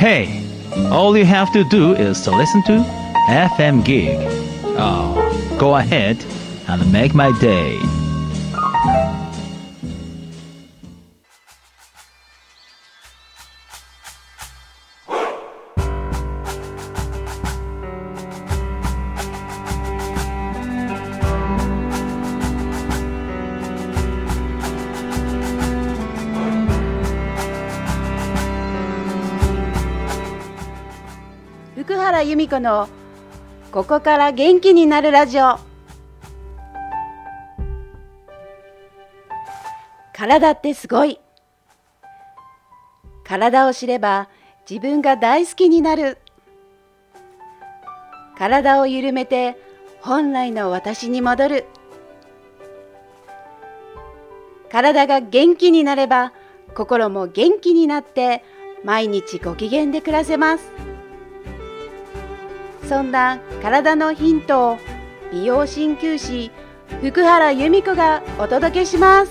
Hey, all you have to do is to listen to FM Gig. Oh, go ahead and make my day. 福原由美子のここから元気になるラジオ。体ってすごい。体を知れば自分が大好きになる。体を緩めて本来の私に戻る。体が元気になれば心も元気になって毎日ご機嫌で暮らせます。そんな体のヒントを美容鍼灸師福原由美子がお届けします。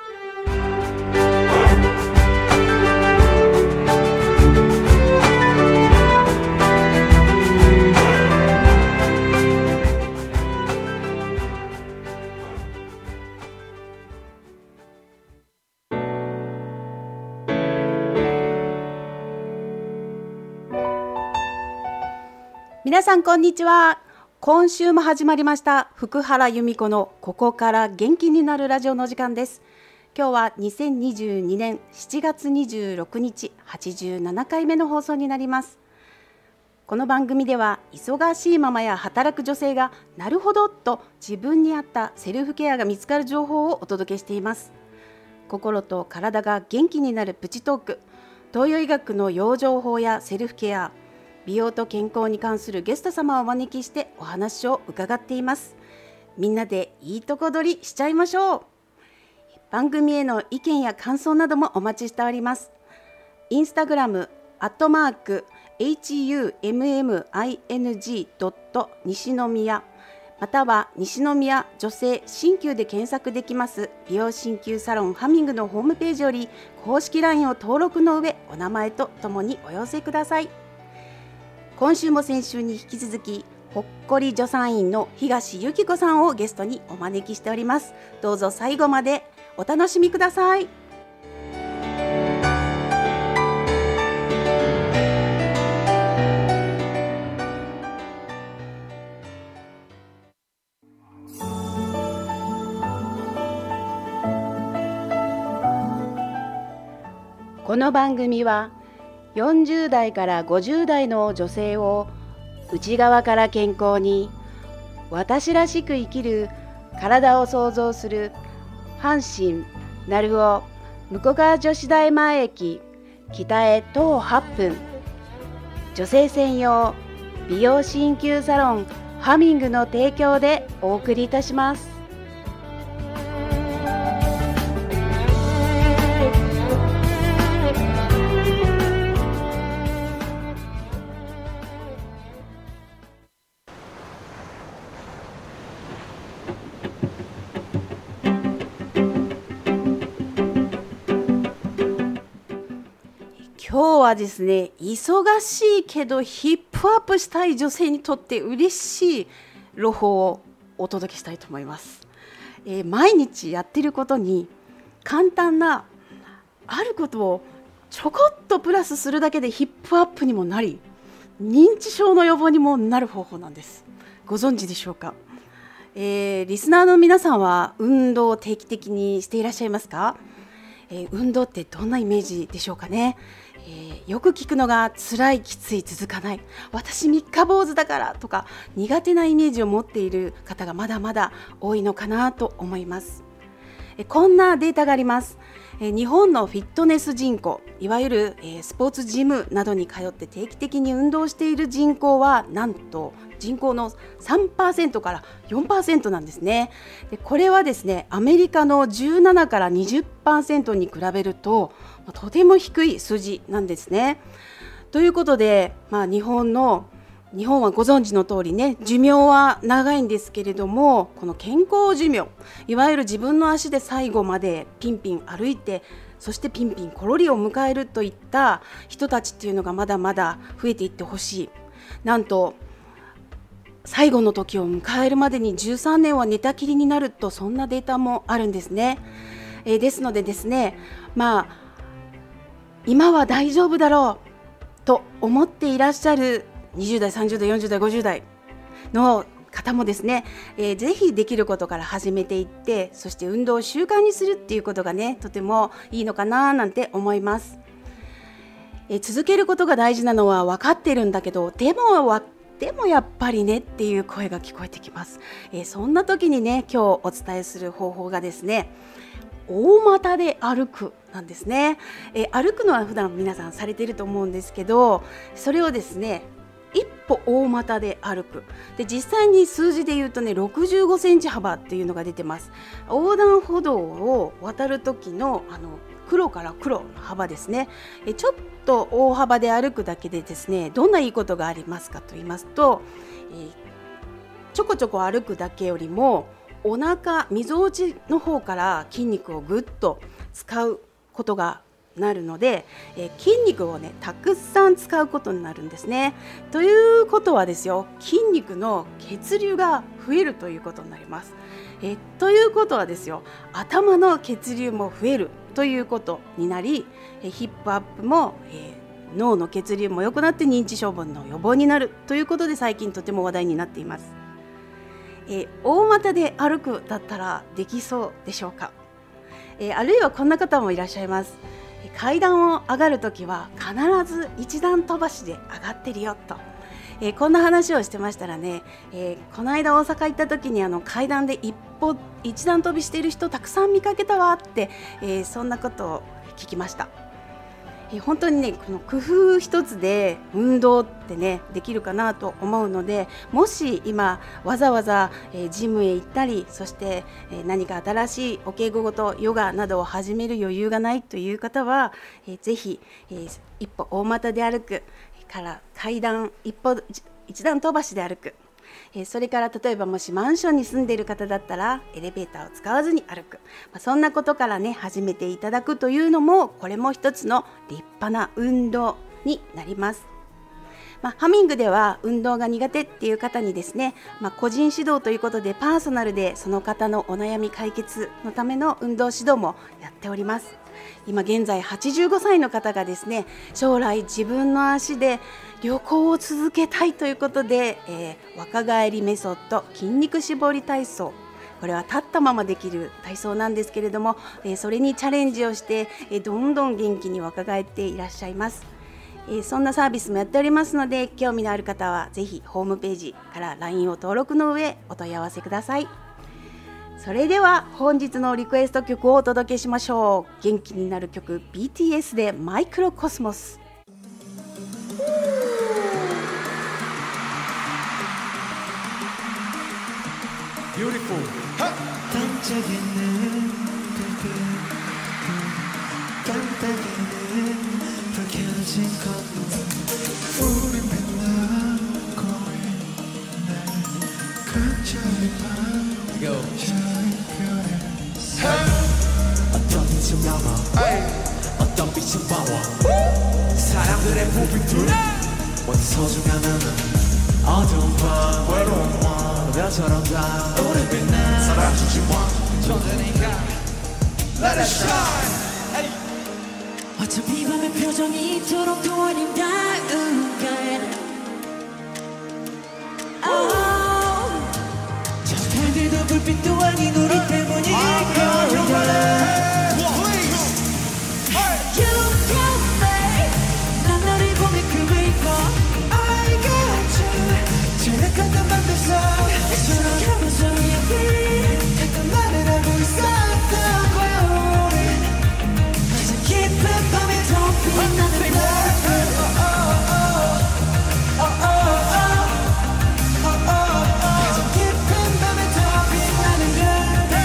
皆さんこんにちは。今週も始まりました福原由美子のここから元気になるラジオの時間です。今日は2022年7月26日87回目の放送になります。この番組では忙しいママや働く女性がなるほどと自分に合ったセルフケアが見つかる情報をお届けしています。心と体が元気になるプチトーク、東洋医学の養生法やセルフケア、美容と健康に関するゲスト様をお招きしてお話を伺っています。みんなでいいとこ取りしちゃいましょう。番組への意見や感想などもお待ちしております。インスタグラム@humming. 西宮または西宮女性鍼灸で検索できます美容鍼灸サロンハミングのホームページより公式 LINE を登録の上お名前とともにお寄せください。今週も先週に引き続きほっこり助産院の東由紀子さんをゲストにお招きしております。どうぞ最後までお楽しみください。この番組は40代から50代の女性を内側から健康に、私らしく生きる体を創造する阪神鳴尾向川女子大前駅北へ徒歩8分、女性専用美容鍼灸サロンハミングの提供でお送りいたします。今日はですね、忙しいけどヒップアップしたい女性にとって嬉しい朗報をお届けしたいと思います。毎日やってることに簡単なあることをちょこっとプラスするだけでヒップアップにもなり、認知症の予防にもなる方法なんです。ご存知でしょうか。リスナーの皆さんは運動を定期的にしていらっしゃいますか？運動ってどんなイメージでしょうかね。よく聞くのが辛い、きつい、続かない、私三日坊主だからとか苦手なイメージを持っている方がまだまだ多いのかなと思います。こんなデータがあります。日本のフィットネス人口、いわゆるスポーツジムなどに通って定期的に運動している人口はなんと人口の 3% から 4% なんですね。でこれはですね、アメリカの17から 20% に比べるととても低い数字なんですね。ということで、日本はご存知の通りね、寿命は長いんですけれども、この健康寿命、いわゆる自分の足で最後までピンピン歩いてそしてピンピンコロリを迎えるといった人たちっていうのがまだまだ増えていってほしい。なんと最後の時を迎えるまでに13年は寝たきりになると、そんなデータもあるんですね。ですのでですね、今は大丈夫だろうと思っていらっしゃる20代、30代、40代、50代の方もですね、ぜひできることから始めていって、そして運動を習慣にするっていうことがね、とてもいいのかななんて思います。続けることが大事なのは分かってるんだけど、でもやっぱりねっていう声が聞こえてきます。そんな時にね、今日お伝えする方法がですね、大股で歩くなんですね。歩くのは普段皆さんされていると思うんですけど、それをですね、一歩大股で歩く。で、実際に数字で言うとね、65センチ幅っていうのが出てます。横断歩道を渡る時の黒から黒の幅ですね。ちょっと大幅で歩くだけでですね、どんないいことがありますかと言いますと、ちょこちょこ歩くだけよりもお腹、みぞおちの方から筋肉をぐっと使うことがなるので、筋肉をねたくさん使うことになるんですね。ということはですよ、筋肉の血流が増えるということになります。ということはですよ、頭の血流も増えるということになり、ヒップアップも、脳の血流も良くなって認知症の予防になるということで、最近とても話題になっています。大股で歩くだったらできそうでしょうか。あるいはこんな方もいらっしゃいます。階段を上がるときは必ず一段飛ばしで上がってるよと、こんな話をしてましたらね、この間大阪行った時に階段で一段飛びしている人たくさん見かけたわって、そんなことを聞きました。本当にね、この工夫一つで運動ってねできるかなと思うので、もし今わざわざジムへ行ったり、そして何か新しいお稽古事、ヨガなどを始める余裕がないという方は、ぜひ一歩大股で歩くから階段一段飛ばしで歩く、それから例えばもしマンションに住んでいる方だったらエレベーターを使わずに歩く、そんなことからね始めていただくというのも、これも一つの立派な運動になります。ハミングでは運動が苦手っていう方にですね、個人指導ということでパーソナルでその方のお悩み解決のための運動指導もやっております。今現在85歳の方がですね、将来自分の足で旅行を続けたいということで、若返りメソッド筋肉絞り体操、これは立ったままできる体操なんですけれども、それにチャレンジをして、どんどん元気に若返っていらっしゃいます。そんなサービスもやっておりますので、興味のある方はぜひホームページから LINE を登録の上お問い合わせください。それでは本日のリクエスト曲をお届けしましょう。元気になる曲 BTS でマイクロコスモス。 Beautiful. 반짝이는 불빛, 깜빡이는 밝혀진 건물, 우린 빛나고 있는 간절히 반겨진 별에 어떤 빛은 남아, 어떤 빛은 바와, 사람들의 불빛들 모두 소중한 나는 어두운 밤 외로운 밤 별처럼 다 우리 빛나 사라지지 마 존재니까 Let it shine. 어차피 밤의 표정이 이토록 또 아름다운가. 저 별들도 불빛도 아닌 우리 때문일까. 난 너를 보며 꿈을 꿔 I got you. 지나갔던 밤들 사이 서로 가면서 이야기 했던 말을 알고 있었던 거야 우리. 항상 깊은 밤에 더 빛나는 별. 항상 깊은 밤에 더 빛나는 별.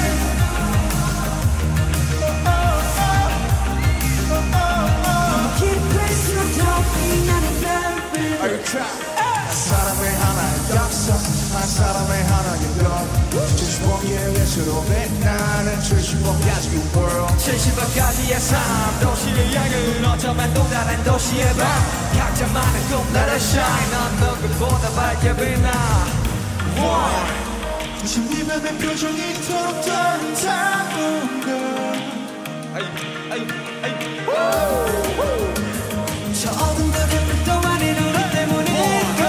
깊을수록 더 빛나는 별. 사람의 하나의 약속, 한 사람의 하나의 별. 주주보기에 위해 수록에 나는 75가지 world 70가지의 삶 도시의 야근 어쩌면 또 다른 도시의 밤 각자만의 꿈 Let it shine 넌 누구보다 밝게 빛나 조심히 맘의 표정이 이토록 더 아름다운 걸 저 어둠 가득 동안의 눈 때문일까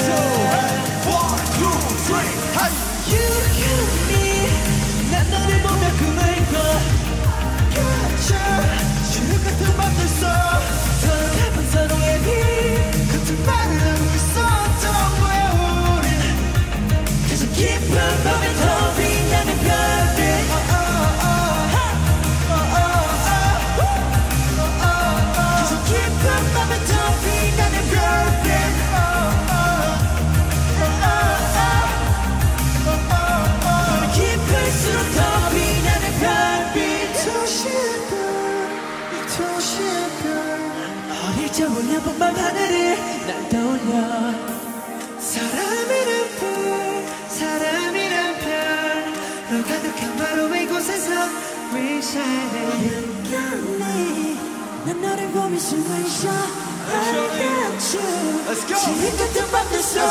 난 너를 보며 꿈을 꿔 지금 같은 밤들 속 서로 가쁜 서로의 빛 같은 말을 하고 있었던 거야 우린 계속 깊은 밤에 더 빛나는 별빛 계속 깊은 밤에 더 빛나는 별빛 깊을수록 더 빛나는 별빛 이토시의 별 어릴 적 올려본 밤 하늘을 날 떠올려 사람이란 별 사람이란 별로 가득한 바로 이곳에서 We shine 난 너를 보며 숨을 쉬어 I got you Let's go 지금 같은 밤들 속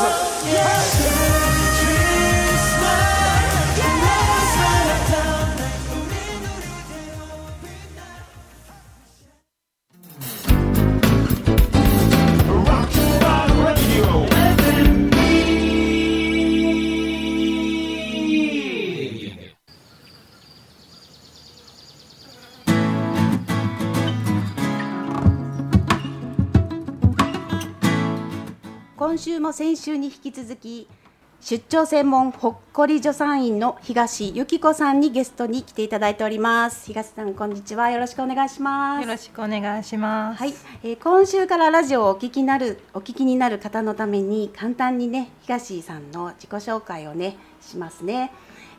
今週も先週に引き続き出張専門ほっこり助産院の東由紀子さんにゲストに来ていただいております。東さんこんにちは、よろしくお願いします。 よろしくお願いします。 はい、今週からラジオをお聞きになる方のために簡単にね東さんの自己紹介をねしますね。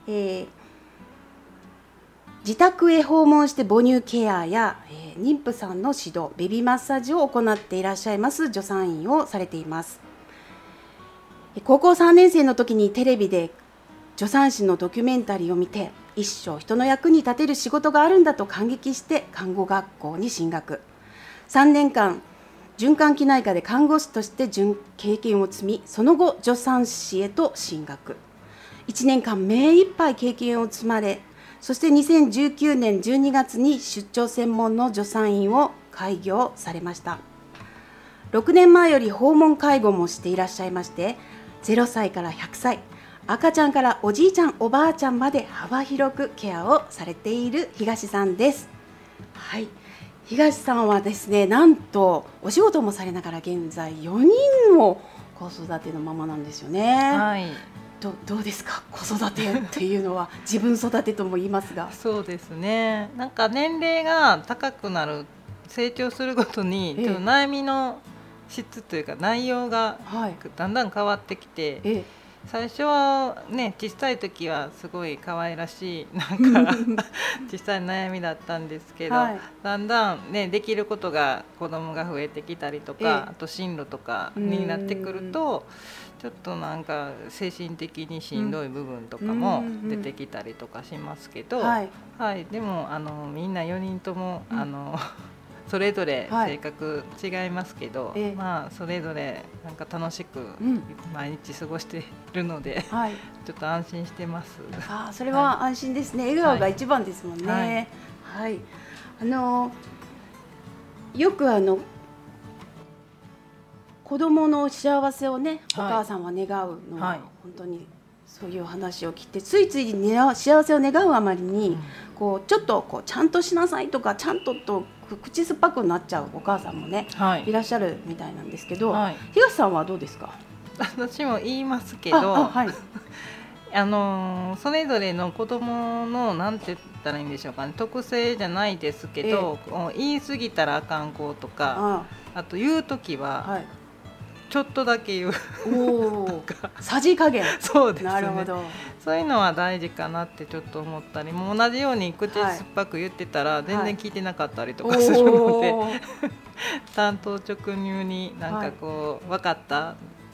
自宅へ訪問して母乳ケアや、妊婦さんの指導ベビーマッサージを行っていらっしゃいます助産院をされています。高校3年生の時にテレビで助産師のドキュメンタリーを見て一生人の役に立てる仕事があるんだと感激して看護学校に進学。3年間循環器内科で看護師として経験を積み、その後助産師へと進学。1年間目いっぱい経験を積まれ、そして2019年12月に出張専門の助産院を開業されました。6年前より訪問介護もしていらっしゃいまして、0歳から100歳、赤ちゃんからおじいちゃんおばあちゃんまで幅広くケアをされている東さんです。はい、東さんはですね、なんとお仕事もされながら現在4人の子育てのママなんですよね。 はい。 どうですか、子育てっていうのは自分育てとも言いますが。 そうですね。なんか年齢が高くなる、成長するごとにちょっと悩みの質というか内容がだんだん変わってきて、最初はね小さい時はすごい可愛らしいなんか小さい悩みだったんですけど、だんだんねできることが子供が増えてきたりとか、あと進路とかになってくるとちょっとなんか精神的にしんどい部分とかも出てきたりとかしますけど、はい、でもみんな4人ともそれぞれ性格違いますけど、まあそれぞれなんか楽しく毎日過ごしているので、ちょっと安心してます。 それは安心ですね。笑顔が一番ですもんね。はい。よく子供の幸せをね、お母さんは願うのは本当にそういう話を聞いて、ついつい幸せを願うあまりに、ちょっとちゃんとしなさいとかちゃんとと口酸っぱくなっちゃうお母さんもね、いらっしゃるみたいなんですけど、東さんはどうですか？ 私も言いますけど、それぞれの子供のなんて言ったらいいんでしょうかね、特性じゃないですけど、言い過ぎたらあかん子とか、あと言うときは、ちょっとだけ言うとかさじ加減。 そうですね。 なるほど。 そういうのは大事かなってちょっと思ったり、もう同じように口酸っぱく言ってたら全然聞いてなかったりとかするので、担当直入になんか分かった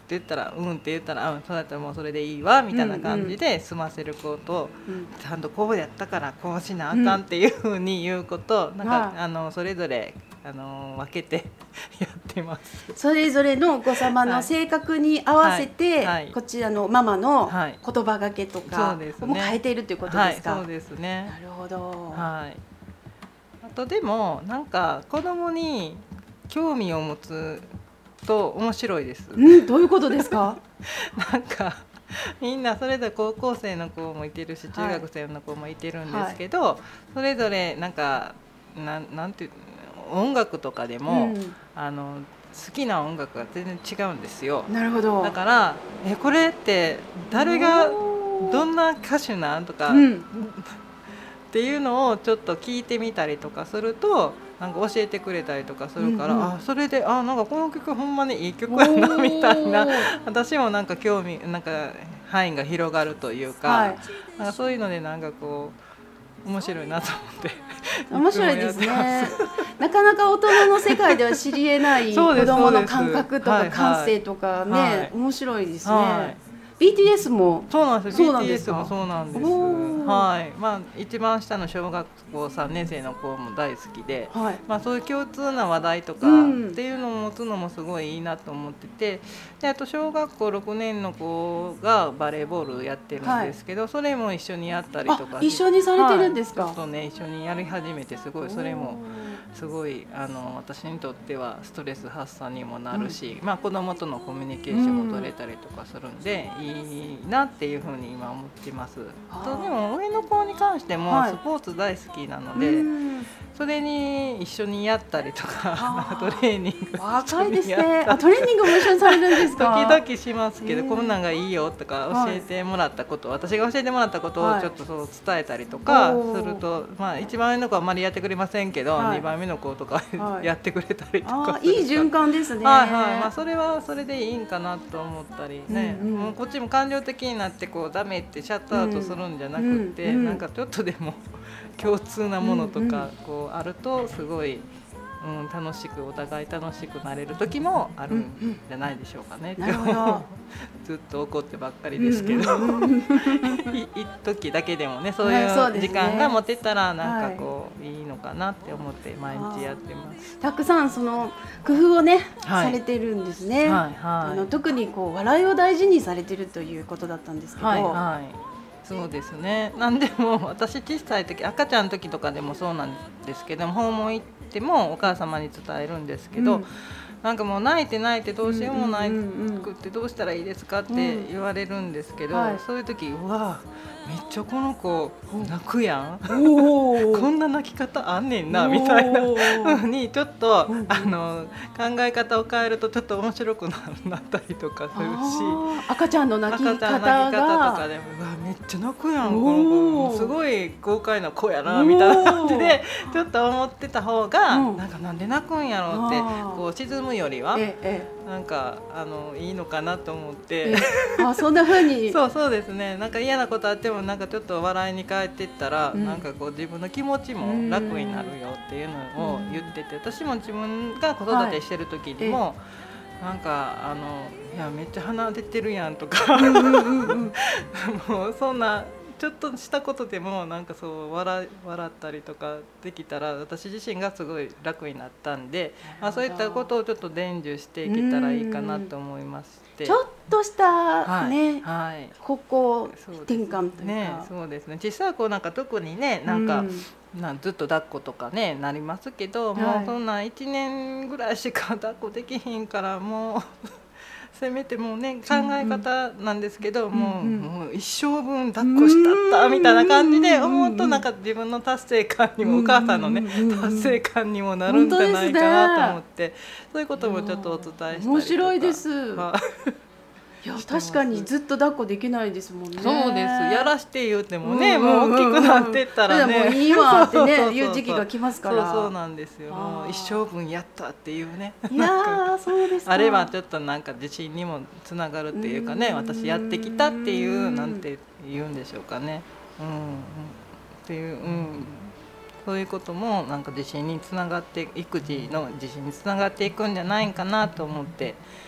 言ったらうんって言ったらそうだったらもうそれでいいわみたいな感じで済ませる子と、ちゃんとこうやったからこうしなあかんっていうふうに言う子と、なんかそれぞれ分けてやってます。 それぞれのお子様の性格に合わせて、こちらのママの言葉がけとかも変えているということですか？ そうですね。 なるほど。 はい。あとでもなんか子供に興味を持つと面白いです。 どういうことですか？ なんかみんなそれぞれ高校生の子もいてるし中学生の子もいてるんですけど、それぞれなんかなんていう音楽とかでも、好きな音楽が全然違うんですよ。 なるほど。 だからこれって誰がどんな歌手なんとか、っていうのをちょっと聞いてみたりとかするとなんか教えてくれたりとかするから、それでなんかこの曲ほんまにいい曲やなみたいな、私もなんか興味なんか範囲が広がるというか、なんかそういうのでなんかこう面白いなと思って面白いですね。なかなか大人の世界では知り得ない子供の感覚とか感性とかね、面白いですね。BTS もそうなんですよ。BTS もそうなんです。はい。まあ一番下の小学校3年生の子も大好きで、まあそういう共通な話題とかっていうのを持つのもすごいいいなと思ってて、であと小学校6年の子がバレーボールやってるんですけど、それも一緒にやったりとか、 一緒にされてるんですか？ ちょっとね一緒にやり始めてすごいそれもすごい私にとってはストレス発散にもなるし、まあ子供とのコミュニケーションも取れたりとかするんで。いいなっていうふうに今思ってます。でも上の子に関してもスポーツ大好きなので、それに一緒にやったりとかトレーニング若いですね。トレーニングも一緒にされるんですか？ 時々しますけど、こんなんがいいよとか教えてもらったこと、私が教えてもらったことをちょっとそう伝えたりとかすると、まあ一番上の子はあまりやってくれませんけど、2番目の子とかやってくれたりとかいい循環ですね。 まあそれはそれでいいんかなと思ったりね。もうこっちも感情的になってこうダメってシャットアウトするんじゃなくて、なんかちょっとでも共通なものとかこうあるとすごい、楽しくお互い楽しくなれる時もあるんじゃないでしょうかね。 なるほど。 ずっと怒ってばっかりですけど、一時だけでもねそういう時間が持てたらなんかこういいのかなって思って毎日やってます。 たくさんその工夫をね、されてるんですね。特にこう笑いを大事にされてるということだったんですけど。 そうですね。なんでも私小さい時赤ちゃんの時とかでもそうなんですけども、訪問行ってもお母様に伝えるんですけど、なんかもう泣いてどうしようもないくってどうしたらいいですかって言われるんですけど、そういう時うわめっちゃこの子泣くやんこんな泣き方あんねんなみたいな風にちょっと考え方を変えるとちょっと面白くなったりとかするし、 赤ちゃんの泣き方とかでもうわめっちゃ泣くやんこの子すごい豪快な子やなみたいな感じでちょっと思ってた方がなんで泣くんやろうってこう沈むよりはなんかいいのかなと思ってそんな風にそうですね。なんか嫌なことあってもなんかちょっと笑いに変えていったら、なんかこう自分の気持ちも楽になるよっていうのを言ってて、私も自分が子育てしてる時にも、なんかいやめっちゃ鼻出てるやんとかもうそんなちょっとしたことでもなんかそう笑ったりとかできたら私自身がすごい楽になったんで、そういったことをちょっと伝授していけたらいいかなと思いまして、 ちょっとしたね、方向転換というか、 そうですね。小さい子なんか特にねなんかずっと抱っことかねなりますけど、もうそんな1年ぐらいしか抱っこできひんからもうせめてもうね考え方なんですけど、もう一生分抱っこしたったみたいな感じで思うとなんか自分の達成感にもお母さんのね達成感にもなるんじゃないかなと思って、そういうこともちょっとお伝えしたりとか。 面白いです。いや確かにずっと抱っこできないですもんね。 そうです。やらして言うてもね、もう大きくなってったらね、 もういいわってねいう時期が来ますから。 そうなんですよ。もう一生分やったっていうね。 いやそうですか。 あれはちょっとなんか自信にもつながるっていうかね、私やってきたっていうなんて言うんでしょうかね。っていう。そういうこともなんか自信につながって育児の自信につながっていくんじゃないかなと思って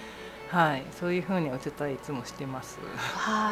はい、そういう風にお伝えいつもしてます。 はい、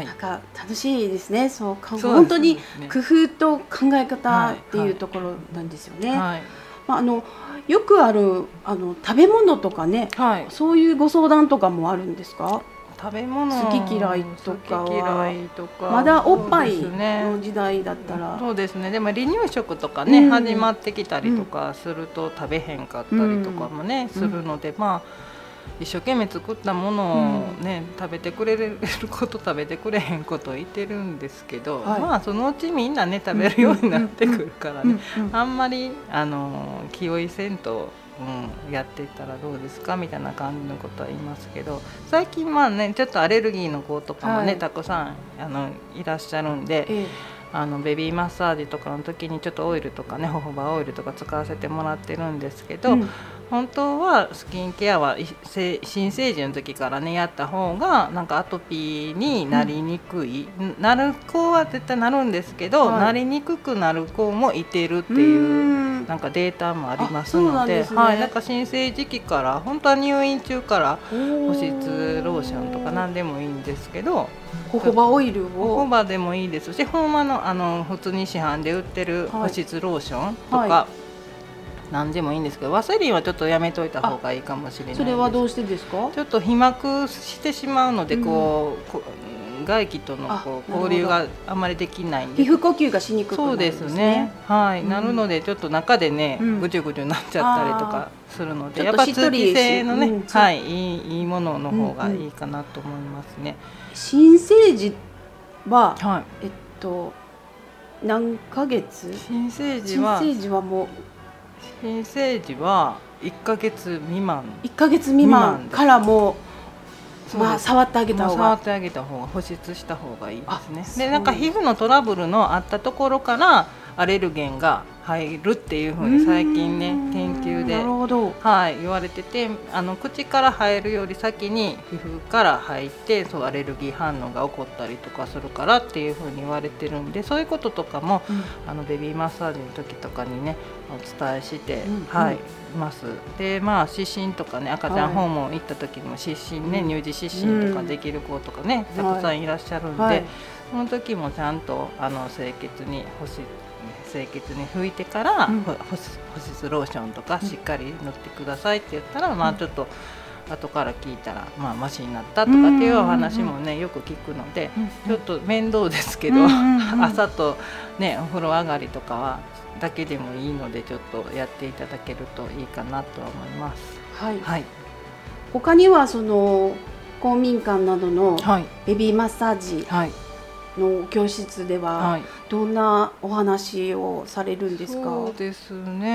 なんか楽しいですね。そうそうですね、 本当に工夫と考え方っていうところなんですよね。 はい、 まあ、よくある食べ物とかね、 はい、 そういうご相談とかもあるんですか？ 食べ物好き嫌いとかははまだおっぱいの時代だったら、 そうですね。でも離乳食とかね、 うん、 始まってきたりとかすると食べへんかったりとかもね、するので、まあ一生懸命作ったものをね、食べてくれること食べてくれへんこと言ってるんですけど、 はい、 まあそのうちみんなね食べるようになってくるからね、あんまり気負いせんと、やっていったらどうですかみたいな感じのことは言いますけど、最近まあねちょっとアレルギーの子とかもね、はい、たくさんいらっしゃるんで、ベビーマッサージとかの時にちょっとオイルとかね、ホホバオイルとか使わせてもらってるんですけど、本当はスキンケアは新生児の時からねやった方がなんかアトピーになりにくい、なる子は絶対なるんですけど、なりにくくなる子もいてるっていうなんかデータもありますので、はい、なんか新生児期から本当は入院中から保湿ローションとか何でもいいんですけど、 ホホバオイルをホホバでもいいですし、ほんまの普通に市販で売ってる保湿ローションとか、何でもいいんですけど、ワセリンはちょっとやめといた方がいいかもしれないです。 それはどうしてですか？ ちょっと皮膜してしまうので、外気との交流があんまりできないんで、 皮膚呼吸がしにくくなるんですね。 そうですね、はい、なるのでちょっと中でね、ぐちゅぐちゅになっちゃったりとかするので、やっぱ通気性のね、はい、いいものの方がいいかなと思いますね。 新生児は、何ヶ月？ 新生児はもう新生児は1ヶ月未満。 1ヶ月未満からもまあ触ってあげた方が、 保湿した方がいいですね。でなんか皮膚のトラブルのあったところからアレルゲンが入るっていう風に最近ね研究で、はい、言われてて、口から入るより先に皮膚から入って、そうアレルギー反応が起こったりとかするからっていう風に言われてるんで、そういうこととかも、ベビーマッサージの時とかにねお伝えして、はい、ます。でまあ湿疹とかね、赤ちゃん訪問行った時にも湿疹ね、乳児湿疹とかできる子とかね、たくさんいらっしゃるんで、その時もちゃんと清潔に拭いてから、保湿ローションとかしっかり塗ってくださいって言ったら、まあちょっと後から聞いたらまあマシになったとかっていうお話もねよく聞くので、ちょっと面倒ですけど、朝とねお風呂上がりとかはだけでもいいので、ちょっとやっていただけるといいかなと思います。 はい、はい、他にはその公民館などのベビーマッサージの教室ではどんなお話をされるんですか？ そうです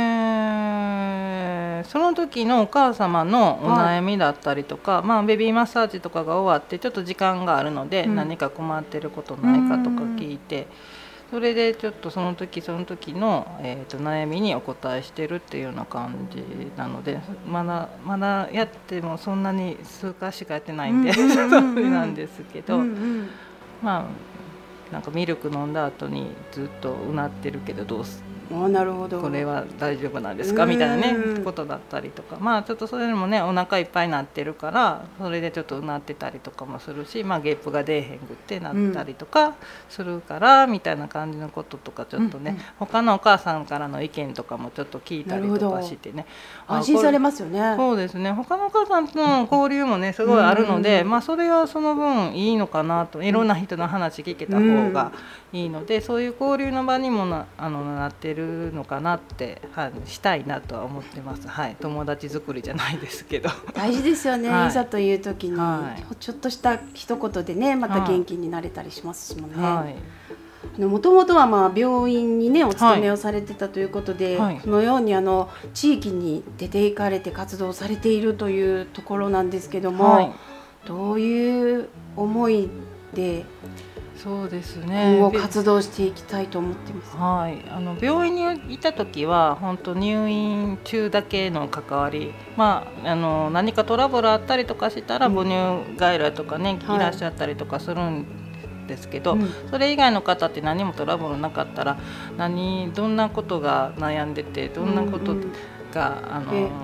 ね、その時のお母様のお悩みだったりとか、まあ、ベビーマッサージとかが終わってちょっと時間があるので、何か困ってることないかとか聞いて、それでちょっとその時の、悩みにお答えしてるっていうような感じなので、まだやってもそんなに数回しかやってないんでなんですけど、まあなんかミルク飲んだ後にずっとうなってるけどどうすなるほど、 これは大丈夫なんですかみたいなねことだったりとか、まあちょっとそれでもねお腹いっぱいになってるからそれでちょっとうなってたりとかもするし、まあゲップが出えへんくってなったりとかするからみたいな感じのこととか、ちょっとね、他のお母さんからの意見とかもちょっと聞いたりとかしてね、 安心されますよね。 そうですね、他のお母さんとの交流もねすごいあるので、まあそれはその分いいのかなと、いろんな人の話聞けた方がいいので、そういう交流の場にもなってるのかなって、したいなとは思ってます。はい、友達作りじゃないですけど大事ですよね、いざという時に、ちょっとした一言でねまた元気になれたりしますしもね。もともとはまあ病院にねお勤めをされてたということで、このように地域に出ていかれて活動されているというところなんですけども、どういう思いでそうですね、 今後活動していきたいと思ってます。 病院にいた時は本当入院中だけの関わり、まあ、何かトラブルあったりとかしたら母乳外来とかね、いらっしゃったりとかするんですけど、それ以外の方って何もトラブルなかったらどんなことが悩んでてどんなことが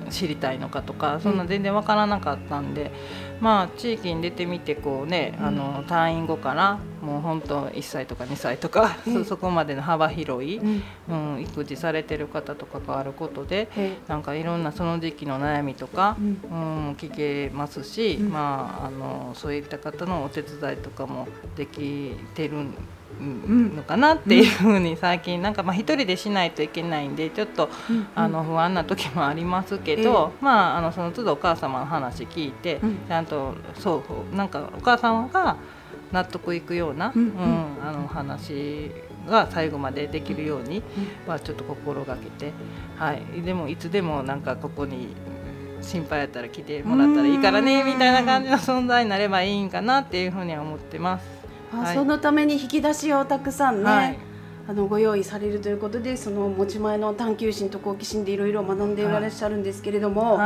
知りたいのかとか、そんな全然わからなかったんで、まあ地域に出てみてこうね、退院後からもう本当1歳とか2歳とか、そこまでの幅広い、育児されてる方と関わることで、なんかいろんなその時期の悩みとか、聞けますし、まあそういった方のお手伝いとかもできてるのかなっていうふうに最近なんかまあ一人でしないといけないんでちょっと不安な時もありますけど、まあその都度お母様の話聞いてちゃんとそうなんかお母様が納得いくような話が最後までできるようにはちょっと心がけて、はい、でもいつでもなんかここに心配やったら来てもらったらいいからねみたいな感じの存在になればいいんかなっていうふうには思ってます。はい、 そのために引き出しをたくさんね、ご用意されるということで、その持ち前の探求心と好奇心でいろいろ学んでいらっしゃるんですけれども、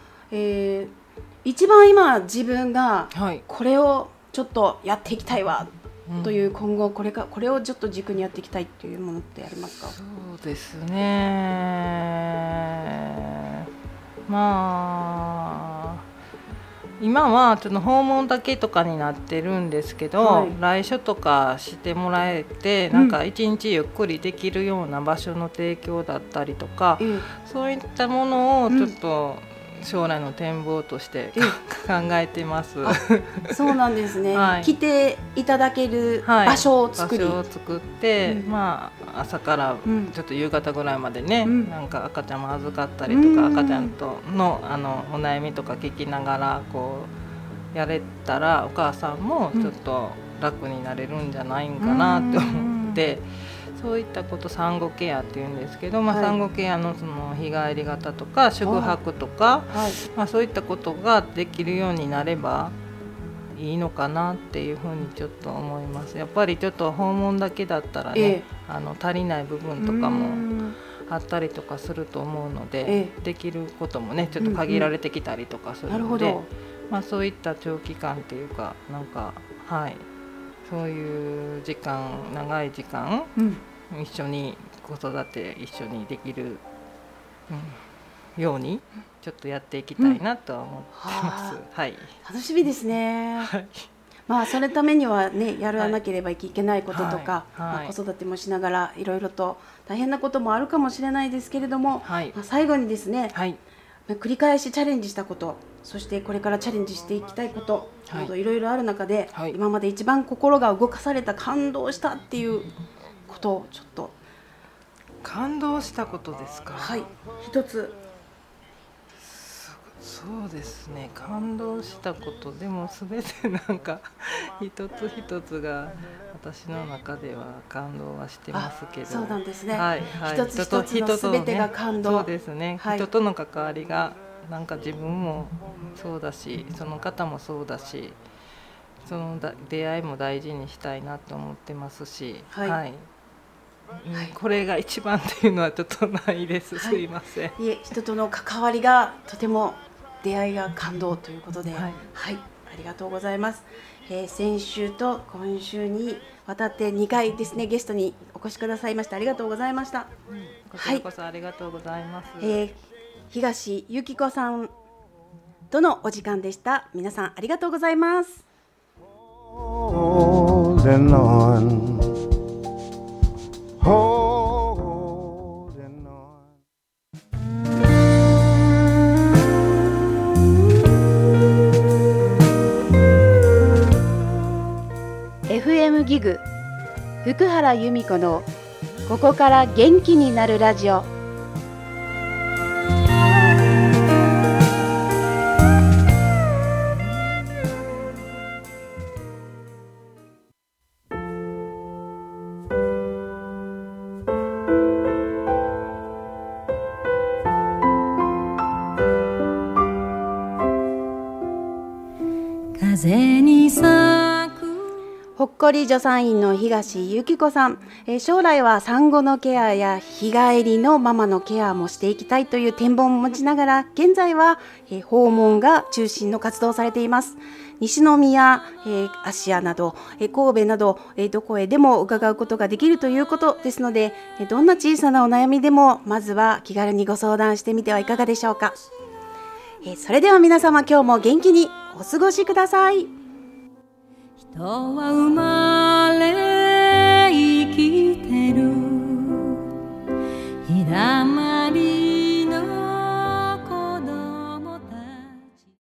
一番今自分がこれをちょっとやっていきたいわという、今後これをちょっと軸にやっていきたいというものってありますか？ そうですね、まあ今はちょっと訪問だけとかになってるんですけど、来所とかしてもらえてなんか一日ゆっくりできるような場所の提供だったりとか、そういったものをちょっと将来の展望として考えてます。 そうなんですね、来ていただける場所を作り、 場所を作って、まあ朝からちょっと夕方ぐらいまでね、なんか赤ちゃんも預かったりとか、赤ちゃんとのお悩みとか聞きながらこうやれたらお母さんもちょっと楽になれるんじゃないんかなって思って、そういったこと産後ケアっていうんですけど、産後ケアのその日帰り型とか宿泊とか、そういったことができるようになればいいのかなっていうふうにちょっと思います。やっぱりちょっと訪問だけだったらね、足りない部分とかもあったりとかすると思うので、できることもねちょっと限られてきたりとかするので、そういった長期間っていうかなんかそういう時間長い時間、一緒に子育て一緒にできる、ようにちょっとやっていきたいなとは思ってます。 楽しみですね。そのためにはねやらなければいけないこととか、子育てもしながらいろいろと大変なこともあるかもしれないですけれども、最後にですね、繰り返しチャレンジしたこと、そしてこれからチャレンジしていきたいことなどいろいろある中で、今まで一番心が動かされた、感動したっていうことをちょっと。 感動したことですか？ 一つ。 そうですね、感動したことでも全てなんか一つ一つが私の中では感動はしてますけど。 そうなんですね、一つ一つの全てが感動。 そうですね、人との関わりがなんか自分もそうだしその方もそうだし、その出会いも大事にしたいなと思ってますし、これが一番っていうのはちょっとないです。すいません。 人との関わりがとても出会いが感動ということで、ありがとうございます。先週と今週にわたって2回ですねゲストにお越しくださいましてありがとうございました。 こちらこそありがとうございます。 東由紀子さんとのお時間でした。皆さんありがとうございます。FM ギグ福原由美子のここから元気になるラジオ。 風に咲くほっこり助産院の東由紀子さん、将来は産後のケアや日帰りのママのケアもしていきたいという展望を持ちながら、現在は訪問が中心の活動をされています。西宮、芦屋など神戸などどこへでも伺うことができるということですので、どんな小さなお悩みでもまずは気軽にご相談してみてはいかがでしょうか。 それでは皆様今日も元気にお過ごしください。 人は生ま